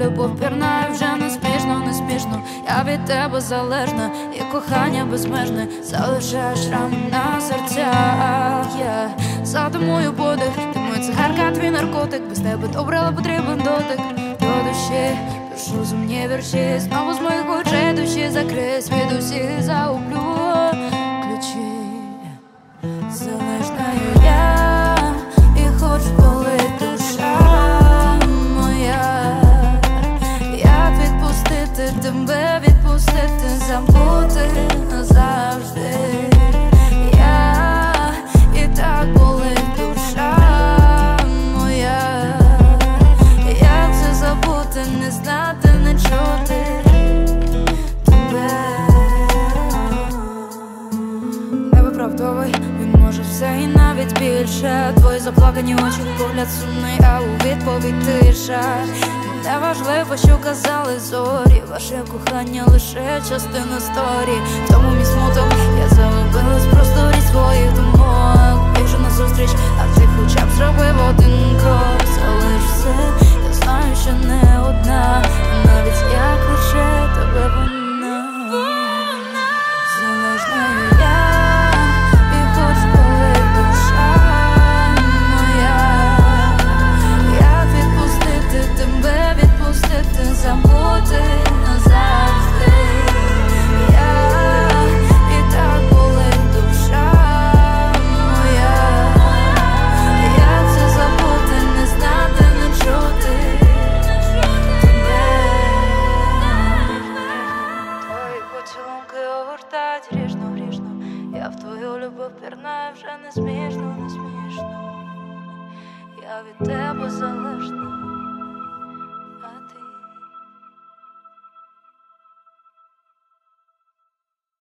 любов пірнає, вже не смішно, не смішно. Я від тебе залежна, і кохання безмежне залишає шрам на серцях. Затумую подих, ти моя цигарка, твій наркотик. Без тебе добре, але потрібен дотик до душі. Пишу сумні вірші, знову з моїх очей душі закрий світ усіх, загублю ключі. Залежною я, і хоч болить душа моя, як відпустити тебе, відпустити, забути назавжди. Я, і так болить душа моя, як це забути, не знати, не чути тебе. Не виправдовуй, він може все і навіть більше. Твої заплакані очі, погляд сумний, а у відповідь тиша. Неважливо, що казали зорі, ваше кохання лише частина сторі. В тому мій смуток, я загубилась в просторі своїх думок. Біжу назустріч, а ти хоча б зробив один крок. Залиш все, я знаю, що не одна, навіть як лише тебе вона. Залежною я, і хоч болить душа моя, як відпустити тебе, відпустити, забути назавжди. Я, і так болить душа моя, як це забути, не знати, не чути тебе. Твої поцілунки огортають грішно, грішно. Я в твою любов пірнаю, вже не смішно, не смішно. Я від тебе залежна.